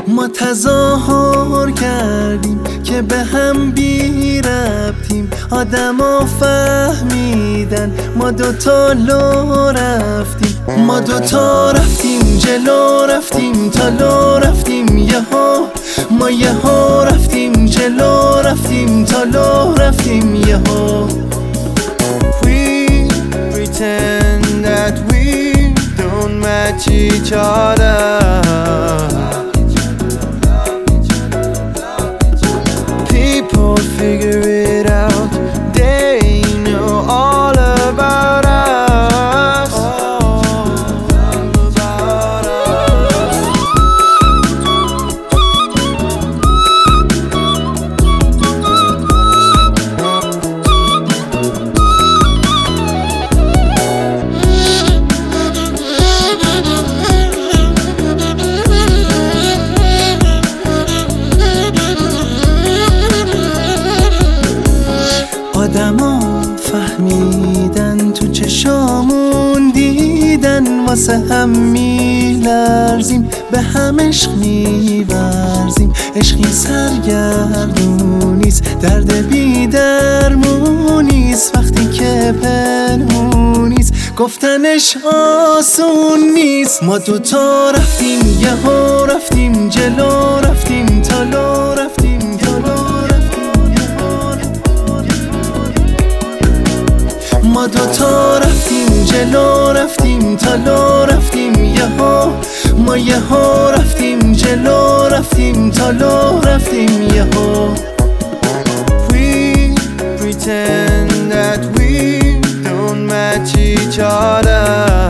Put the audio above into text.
ما تظاهر کردیم که به هم بی ربطیم، آدما فهمیدن ما دوتا لو رفتیم. ما دوتا رفتیم جلو، رفتیم تا لو رفتیم یهو. ما یهو رفتیم جلو، رفتیم تا لو رفتیم یهو. We pretend that we don't match each other. People figure it out, they know all about us. آدما فهمیدن، تو چشامون دیدن، واسه هم میلرزیم، به هم عشق میورزیم. عشقی سرگردونیست، درد بی درمونیست، وقتی که پنهونیست گفتنش آسون نیست. ما دوتا رفتیم یهو، رفتیم جلو، رفتیم تا لو رفتیم ما دوتا رفتیم جلو، رفتیم تا لو رفتیم یهو. ما یهو رفتیم جلو، رفتیم تا لو رفتیم یهو. We pretend that we don't match each other.